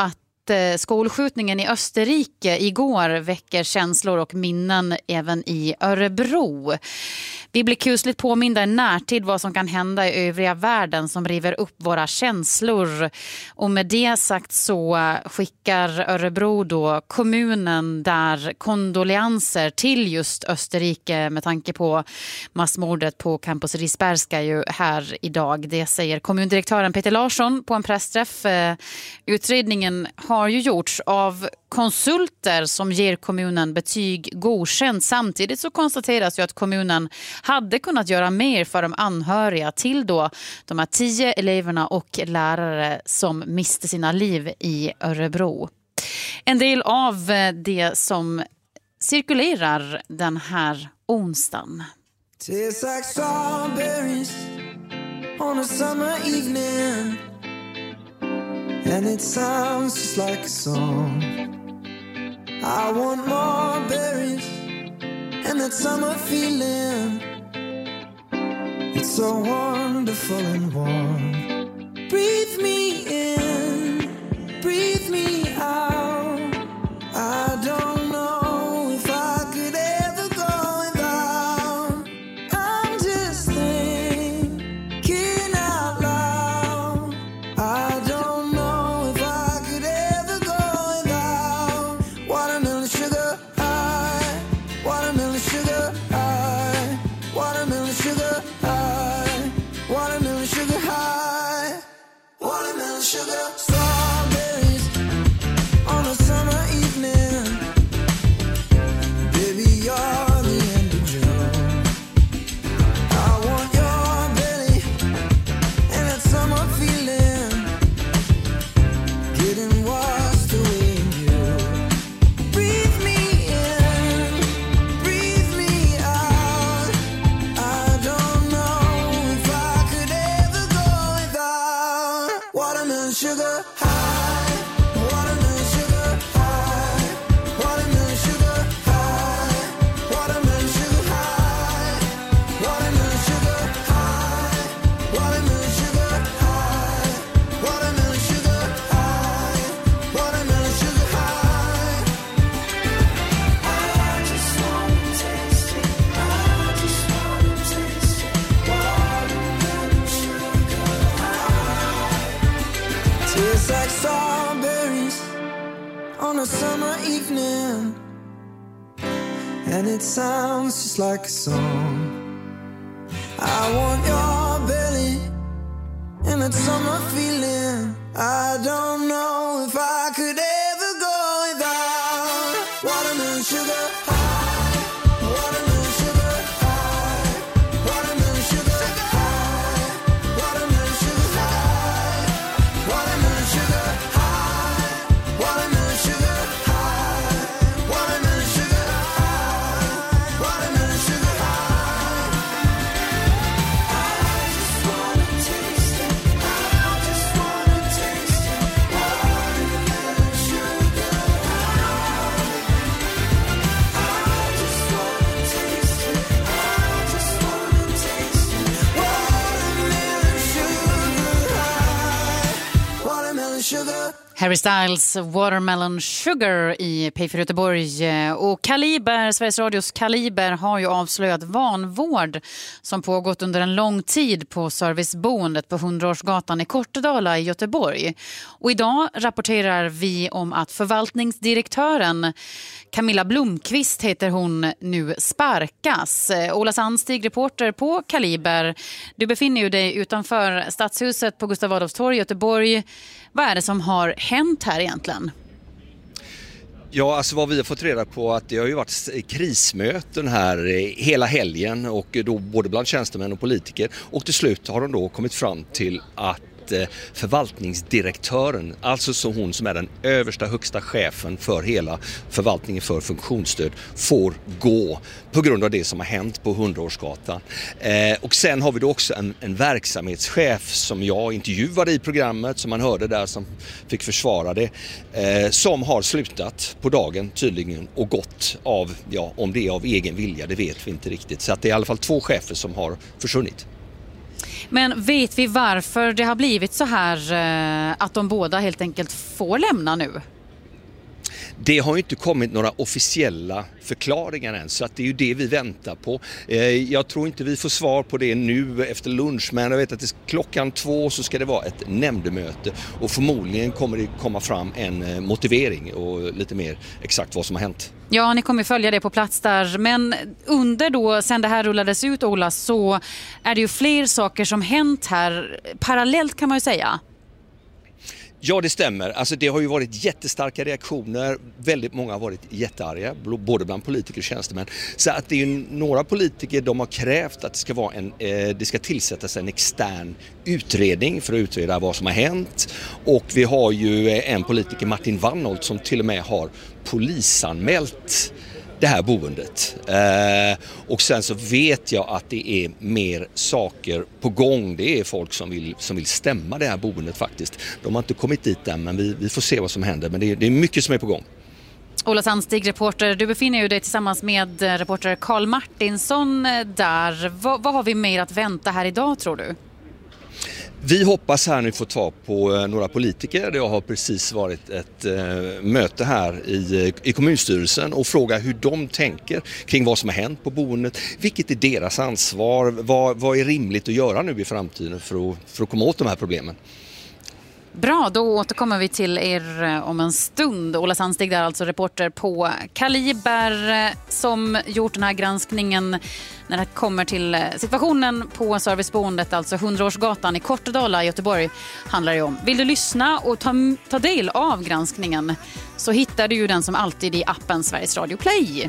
skolskjutningen i Österrike igår väcker känslor och minnen även i Örebro. Vi blir kusligt påminda i närtid vad som kan hända i övriga världen som river upp våra känslor. Och med det sagt så skickar Örebro då kommunen där kondolenser till just Österrike med tanke på massmordet på Campus Risbergska ju här idag. Det säger kommundirektören Peter Larsson på en pressträff. Utredningen har ju gjorts av konsulter som ger kommunen betyg godkänt. Samtidigt så konstateras ju att kommunen hade kunnat göra mer för de anhöriga till då de här tio eleverna och lärare som miste sina liv i Örebro. En del av det som cirkulerar den här onsdagen. Tastes like strawberries on a summer evening, and it sounds just like a song. I want more berries and that summer feeling. It's so wonderful and warm. Breathe me in, breathe me out. I don't know if I could ever go without. I'm just thinking out loud. I don't know if I could ever go without. Watermelon sugar high, watermelon sugar high, watermelon sugar high, watermelon sugar high, watermelon sugar. Strawberries on a summer evening. Baby, you're the end of June. I want your belly and that summer feeling, getting washed away in you. Breathe me in, breathe me out. I don't know if I could ever go without. Watermelon sugar high, watermelon sugar high, watermelon sugar high, watermelon sugar high, watermelon sugar high, watermelon sugar high, watermelon sugar high, watermelon sugar high. I just wanna taste it, I just wanna taste it, watermelon sugar high. Tastes like strawberries on a summer evening, and it sounds just like a song. I want your belly and that summer feeling. I don't know if I could ever go without. Watermelon sugar high, watermelon sugar high, watermelon sugar high, watermelon sugar high, watermelon sugar high, watermelon sugar high, watermelon sugar high, watermelon sugar high. I just wanna taste it, I just wanna taste it, watermelon sugar high. I just wanna taste it, I just wanna taste it, watermelon sugar high, watermelon sugar. Harry Styles, Watermelon Sugar i P fyra Göteborg. Och Kaliber, Sveriges Radios Kaliber har ju avslöjat vanvård som pågått under en lång tid på serviceboendet på Hundraårsgatan i Kortedala i Göteborg. Och idag rapporterar vi om att förvaltningsdirektören Camilla Blomqvist heter hon nu sparkas. Ola Sandstig, reporter på Kaliber. Du befinner ju dig utanför Stadshuset på Gustav Adolfs torg i Göteborg. Vad är det som har hänt här egentligen? Ja, alltså vad vi har fått reda på att det har ju varit krismöten här hela helgen och då både bland tjänstemän och politiker, och till slut har de då kommit fram till att förvaltningsdirektören, alltså som hon som är den översta högsta chefen för hela förvaltningen för funktionsstöd, får gå på grund av det som har hänt på Hundraårsgatan. Eh, och sen har vi då också en, en verksamhetschef som jag intervjuade i programmet, som man hörde där, som fick försvara det, eh, som har slutat på dagen tydligen och gått av, ja, om det är av egen vilja, det vet vi inte riktigt. Så att det är i alla fall två chefer som har försvunnit. Men vet vi varför det har blivit så här eh, att de båda helt enkelt får lämna nu? Det har ju inte kommit några officiella förklaringar än, så att det är ju det vi väntar på. Jag tror inte vi får svar på det nu efter lunch, men jag vet att det, klockan två så ska det vara ett nämndemöte och förmodligen kommer det komma fram en motivering och lite mer exakt vad som har hänt. Ja, ni kommer följa det på plats där, men under då, sen det här rullades ut, Ola, så är det ju fler saker som hänt här parallellt kan man ju säga. Ja, det stämmer. Alltså, det har ju varit jättestarka reaktioner. Väldigt många har varit jättearga, både bland politiker och tjänstemän. Så att det är ju några politiker, de har krävt att det ska, vara en, eh, det ska tillsättas en extern utredning för att utreda vad som har hänt. Och vi har ju en politiker, Martin Wannholt, som till och med har polisanmält det här boendet. Eh, och sen så vet jag att det är mer saker på gång. Det är folk som vill, som vill stämma det här boendet faktiskt. De har inte kommit dit än, men vi, vi får se vad som händer. Men det är, det är mycket som är på gång. Ola Sandstig, reporter, du befinner ju dig tillsammans med reporter Carl Martinsson där. Vad, vad har vi mer att vänta här idag, tror du? Vi hoppas här nu få ta på några politiker. Det har precis varit ett eh, möte här i, i kommunstyrelsen och fråga hur de tänker kring vad som har hänt på boendet. Vilket är deras ansvar? Vad, vad är rimligt att göra nu i framtiden för att, för att komma åt de här problemen? Bra, då återkommer vi till er om en stund. Ola Sandstig där, alltså reporter på Kaliber, som gjort den här granskningen när det kommer till situationen på serviceboendet, alltså hundraårsgatan i Kortedala i Göteborg handlar det om. Vill du lyssna och ta, ta del av granskningen så hittar du ju den som alltid i appen Sveriges Radio Play.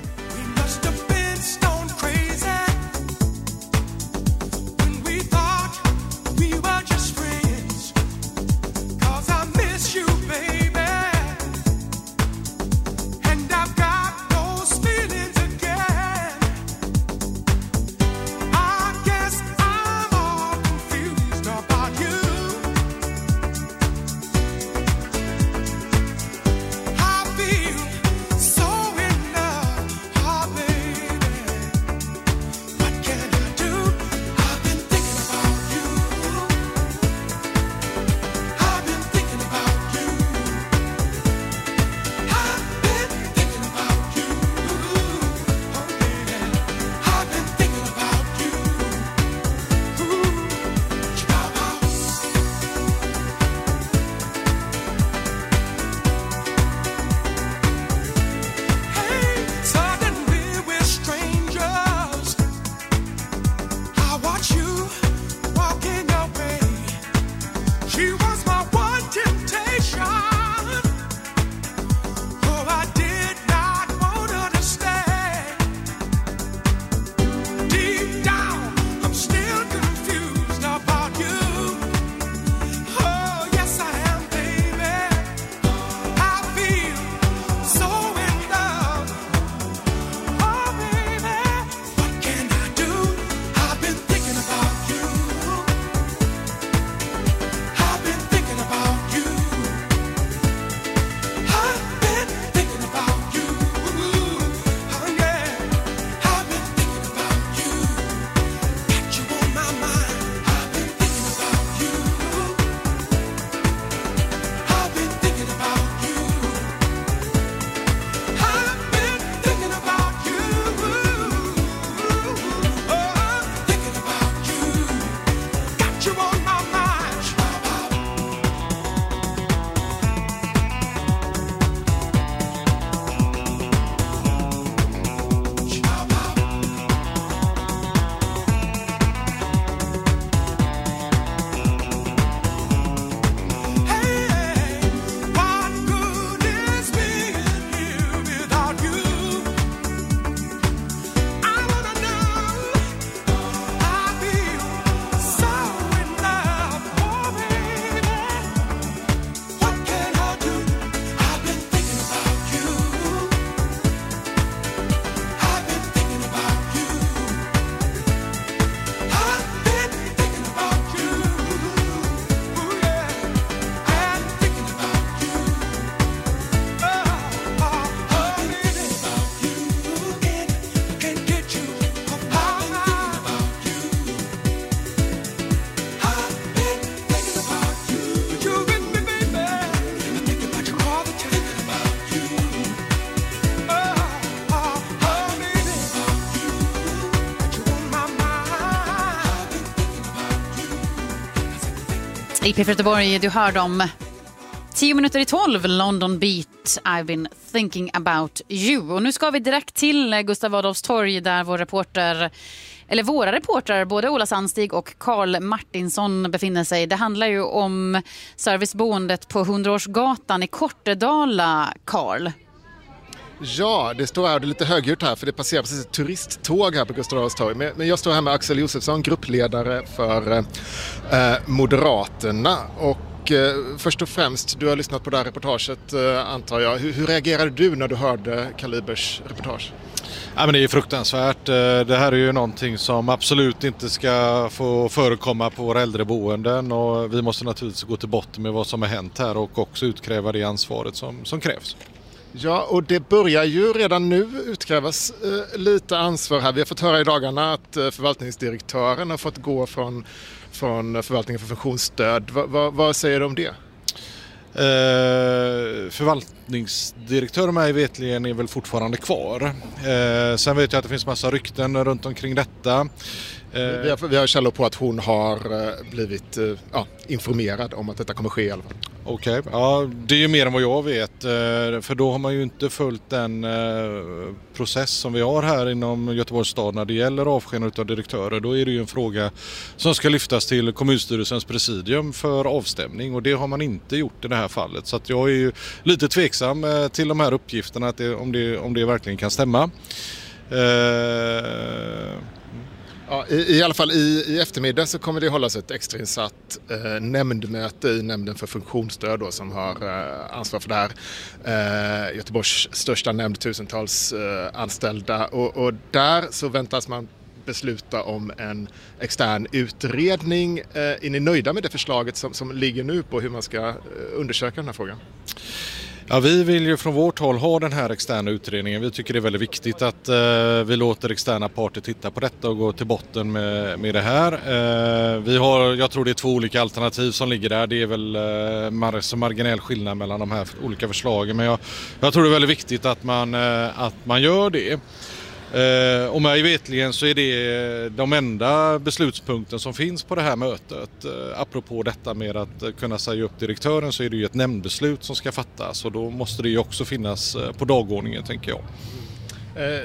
I P fyra Göteborg, du hör dem tio minuter i tolv, London Beat, I've been thinking about you. Och nu ska vi direkt till Gustav Adolfs torg där vår reporter, eller våra reportrar, både Ola Sandstig och Karl Martinsson befinner sig. Det handlar ju om serviceboendet på Hundraårsgatan i Kortedala, Karl. Ja, det står här, det är lite högljutt här för det passerar precis ett turisttåg här på Gustav Adolfs torg. Men, men jag står här med Axel Josefsson, gruppledare för eh, Moderaterna. Och eh, först och främst, du har lyssnat på det här reportaget eh, antar jag. Hur, hur reagerade du när du hörde Kalibers reportage? Ja, men det är fruktansvärt. Det här är ju någonting som absolut inte ska få förekomma på våra äldreboenden och vi måste naturligtvis gå till botten med vad som har hänt här och också utkräva det ansvaret som, som krävs. Ja, och det börjar ju redan nu utkrävas eh, lite ansvar här. Vi har fått höra i dagarna att eh, förvaltningsdirektören har fått gå från, från förvaltningen för funktionsstöd. Va, va, vad säger du om det? Eh, förvaltningsdirektören mig vetligen är väl fortfarande kvar. Eh, sen vet jag att det finns massa rykten runt omkring detta. Eh, vi, har, vi har källor på att hon har eh, blivit eh, ja, informerad om att detta kommer ske i alla fall. Okej, okay. Ja, det är ju mer än vad jag vet. Eh, för då har man ju inte följt den eh, process som vi har här inom Göteborgs stad när det gäller avskedande av direktörer. Då är det ju en fråga som ska lyftas till kommunstyrelsens presidium för avstämning och det har man inte gjort i det här fallet. Så att jag är ju lite tveksam eh, till de här uppgifterna att det, om, det, om det verkligen kan stämma. Eh, Ja, i, I alla fall i, i eftermiddag så kommer det hållas ett extrainsatt eh, nämndmöte i nämnden för funktionsstöd då, som har eh, ansvar för det här. Eh, Göteborgs största nämnd, tusentals eh, anställda och, och där så väntas man besluta om en extern utredning. Eh, är ni nöjda med det förslaget som, som ligger nu på hur man ska eh, undersöka den här frågan? Ja, vi vill ju från vårt håll ha den här externa utredningen. Vi tycker det är väldigt viktigt att eh, vi låter externa parter titta på detta och gå till botten med, med det här. Eh, vi har, jag tror det är två olika alternativ som ligger där. Det är väl eh, mar- marginell skillnad mellan de här olika förslagen. Men jag, jag tror det är väldigt viktigt att man, eh, att man gör det. Eh, och mig vetligen så är det de enda beslutspunkten som finns på det här mötet. Eh, apropå detta med att kunna säga upp direktören så är det ju ett nämndbeslut som ska fattas och då måste det ju också finnas eh, på dagordningen tänker jag. Eh,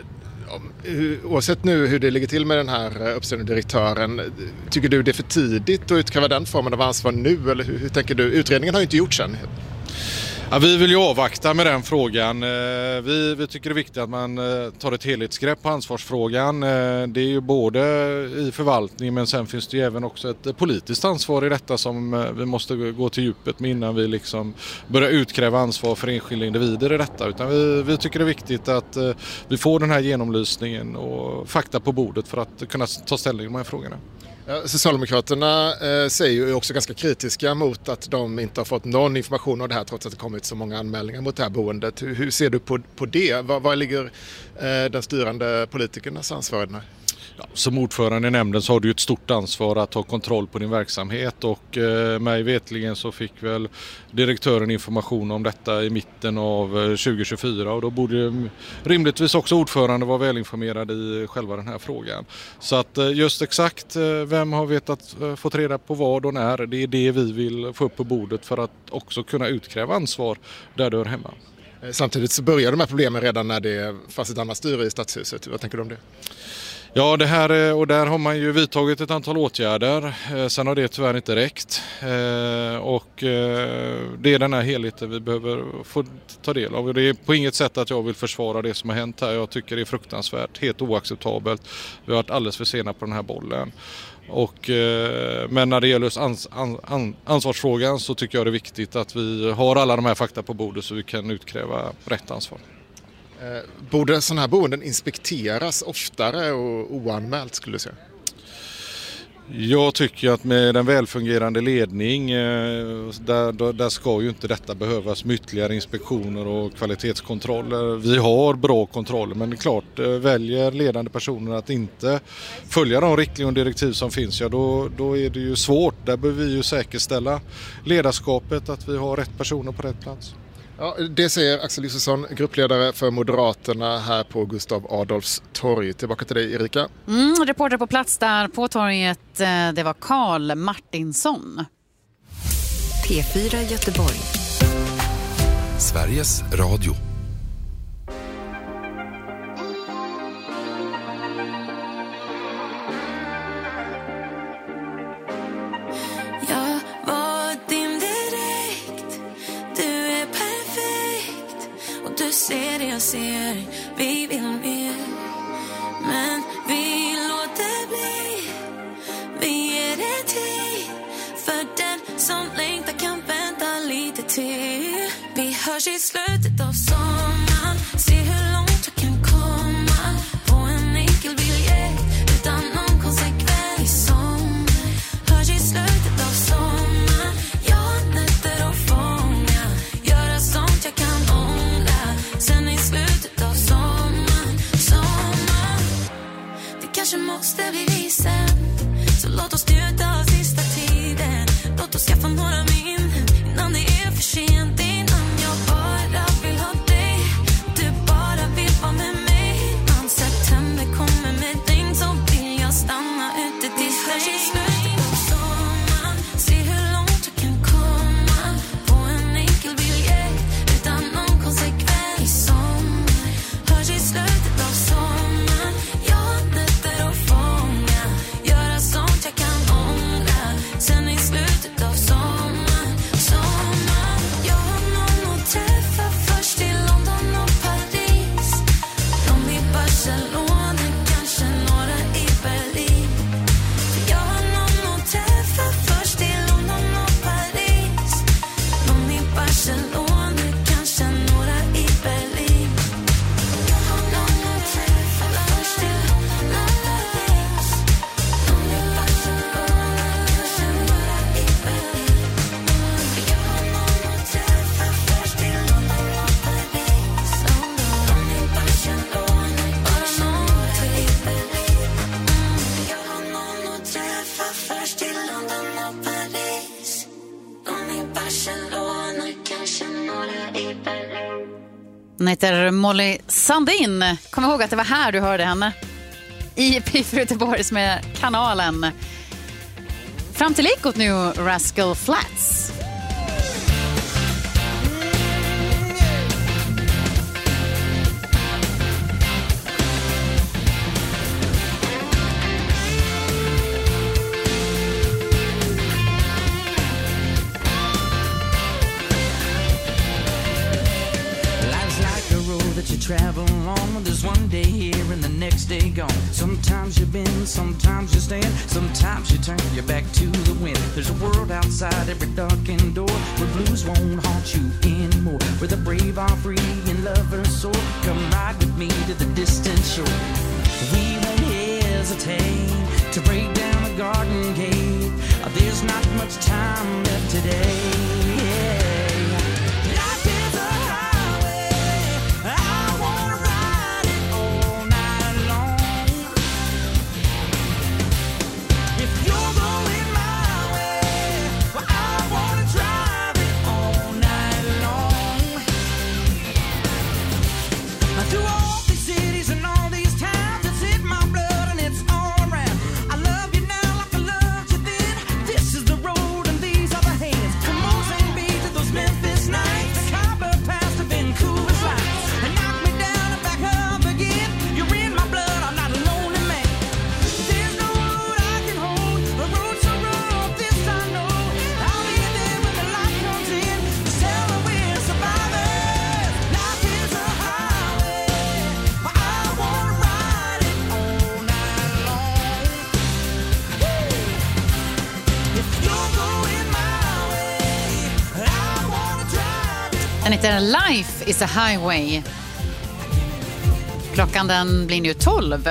oavsett nu hur det ligger till med den här uppstående direktören, tycker du det är för tidigt att utkräva den formen av ansvar nu eller hur, hur tänker du? Utredningen har ju inte gjorts än. Ja, vi vill ju avvakta med den frågan. Vi, vi tycker det är viktigt att man tar ett helhetsgrepp på ansvarsfrågan. Det är ju både i förvaltning men sen finns det ju även också ett politiskt ansvar i detta som vi måste gå till djupet med innan vi liksom börjar utkräva ansvar för enskilda individer i detta. Utan vi, vi tycker det är viktigt att vi får den här genomlysningen och fakta på bordet för att kunna ta ställning i de här frågorna. Socialdemokraterna eh, säger ju också ganska kritiska mot att de inte har fått någon information om det här trots att det kommit så många anmälningar mot det här boendet. Hur, hur ser du på, på det? Var, var ligger eh, den styrande politikernas ansvar i den här? Ja, som ordförande i nämnden så har du ett stort ansvar att ha kontroll på din verksamhet och eh, mig vetligen så fick väl direktören information om detta i mitten av tjugo tjugofyra och då borde rimligtvis också ordförande vara välinformerad i själva den här frågan. Så att eh, just exakt eh, vem har vetat, eh, fått reda på vad och när, det är det vi vill få upp på bordet för att också kunna utkräva ansvar där det hör hemma. Samtidigt så börjar de här problemen redan när det fanns ett annat styre i Stadshuset. Vad tänker du om det? Ja, det här, och där har man ju vidtagit ett antal åtgärder. Sen har det tyvärr inte räckt. Och det är den här helheten vi behöver få ta del av. Det är på inget sätt att jag vill försvara det som har hänt här. Jag tycker det är fruktansvärt, helt oacceptabelt. Vi har varit alldeles för sena på den här bollen. Och, men när det gäller ans, ans, ansvarsfrågan så tycker jag det är viktigt att vi har alla de här fakta på bordet så vi kan utkräva rätt ansvar. Eh, borde sådana här boenden inspekteras oftare och oanmält skulle du säga? Jag tycker att med en välfungerande ledning där, där ska ju inte detta behövas med ytterligare inspektioner och kvalitetskontroller. Vi har bra kontroller men det är klart, väljer ledande personer att inte följa de riktlinjer och direktiv som finns, ja då, då är det ju svårt. Där behöver vi ju säkerställa ledarskapet, att vi har rätt personer på rätt plats. Ja, det säger Axel Josefsson, gruppledare för Moderaterna här på Gustav Adolfs torg. Tillbaka till dig, Erika. Mm, reporter på plats där på torget, det var Karl Martinsson. P fyra Göteborg. Sveriges Radio. Jag var din direkt. Du är perfekt. Och du ser det jag ser. Vi vill mer. Men vi låter bli. Vi ger det tid. För den som längtar kan vänta lite till. Vi hörs i slutet av sommaren. Se hur långt jag kan komma. På en enkel biljett. Utan någon konsekvens. I sommar. Hörs i slutet av sommaren. Jag har nätter att fånga. Göra sånt jag kan ångra. Sen i slutet av sommaren. Sommar. Det kanske måste bli visen. Så låt oss njuta av sista tiden. Låt oss skaffa några minnen innan det är för sent. Innan jag bara vill ha dig. Du bara vill vara med mig. Innan september kommer med regn så vill jag stanna ute till dig. I slutet av sommaren. Se hur långt jag kan komma. På en enkel biljett. Utan någon konsekvens. I sommar. Hörs i slutet av sommaren. Jag har nätter att fånga. Göra sånt jag kan ångra. Sen i slutet av sommaren. Sommar. Jag har någon att träffa först i London och Paris. De i Barcelona, kanske några i Berlin. För jag har någon att träffa först i London och Paris. De i Barcelona, kanske några i Berlin. Jag har någon att träffa först i London och Paris. De i Barcelona, kanske några i Berlin. För jag har någon att träffa först i London och Paris. De i Barcelona, bara några i Berlin. Jag har någon att träffa först i London och Paris. De i Barcelona, kanske några i Berlin. Hon heter Molly Sandin. Kom ihåg att det var här du hörde henne. I P fyra Göteborgs med kanalen. Fram till Ekot nu, Rascal Flatts. Life's like a road that you travel along. There's one day here and the next day gone. Sometimes you bend, sometimes you stand. Sometimes you turn your back to the wind. There's a world outside every darkened door where blues won't haunt you anymore. Where the brave are free and lovers soar. Come ride with me to the distant shore. We won't hesitate to break down the garden gate. There's not much time left today. Life is a highway. I wanna ride it all night long. If you're going my way, well, I wanna drive it all night long. Through all these cities and all these towns, it's in my blood and it's all around. I love you now like I loved you then. This is the road and these are the hands. Come on, Saint B to those Memphis nights. The Khyber Pass to Vancouver flights. And knock me down and back up again. You're in my blood, I'm not a lonely man. There's no road I can hold. The road's so rough, this I know. I'll be there when the light comes in. To tell her we're survivors. Life is a highway. I wanna ride it all night long. If you're going my way, I wanna drive it. Den heter Life is a Highway. Klockan den blir nu tolv.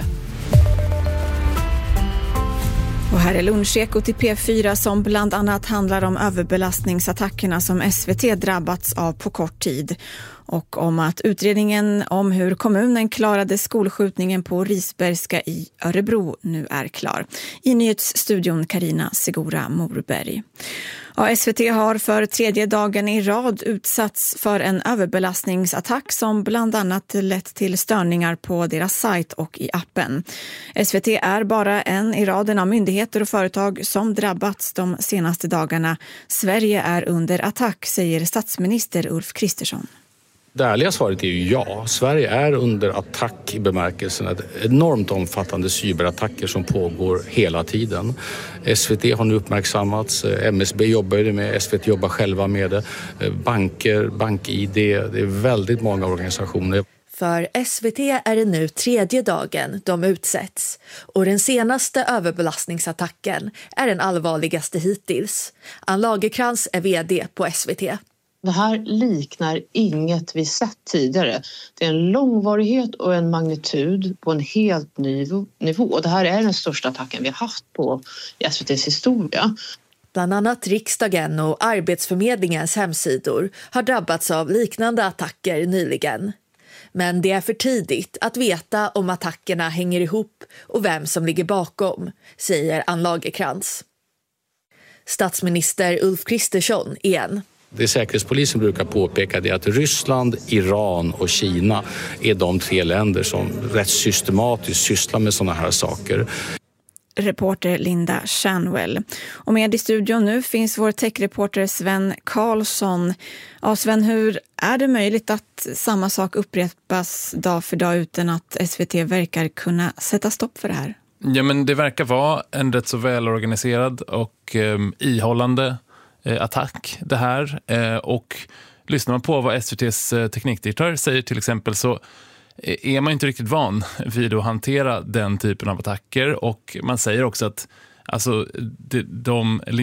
Och här är lunchekot i P fyra som bland annat handlar om överbelastningsattackerna som S V T drabbats av på kort tid. och om att utredningen om hur kommunen klarade skolskjutningen på Risbergska i Örebro nu är klar. I nyhetsstudion Carina Segura Morberg. Ja, S V T har för tredje dagen i rad utsatts för en överbelastningsattack som bland annat lett till störningar på deras sajt och i appen. S V T är bara en i raden av myndigheter och företag som drabbats de senaste dagarna. Sverige är under attack, säger statsminister Ulf Kristersson. Det ärliga svaret är ju ja. Sverige är under attack i bemärkelsen att enormt omfattande cyberattacker som pågår hela tiden. S V T har nu uppmärksammats, M S B jobbar ju med, S V T jobbar själva med det, banker, bank-I D, det är väldigt många organisationer. För S V T är det nu tredje dagen de utsätts och den senaste överbelastningsattacken är den allvarligaste hittills. Ann Lagerkrans är vd på S V T. Det här liknar inget vi sett tidigare. Det är en långvarighet och en magnitud på en helt ny nivå. Det här är den största attacken vi har haft på S V T:s historia. Bland annat riksdagen och Arbetsförmedlingens hemsidor har drabbats av liknande attacker nyligen. Men det är för tidigt att veta om attackerna hänger ihop och vem som ligger bakom, säger Ann Lagerkrans. Statsminister Ulf Kristersson igen. Det Säkerhetspolisen brukar påpeka är att Ryssland, Iran och Kina är de tre länder som rätt systematiskt sysslar med sådana här saker. Reporter Linda Shanwell. Och med i studion nu finns vår techreporter Sven Karlsson. Ja, Sven, hur är det möjligt att samma sak upprepas dag för dag utan att S V T verkar kunna sätta stopp för det här? Ja, men det verkar vara en rätt så välorganiserad och eh, ihållande eh, attack det här. Eh, och lyssnar man på vad S V T:s eh, teknikdirektör säger till exempel, så är man inte riktigt van vid att hantera den typen av attacker, och man säger också att alltså, de, de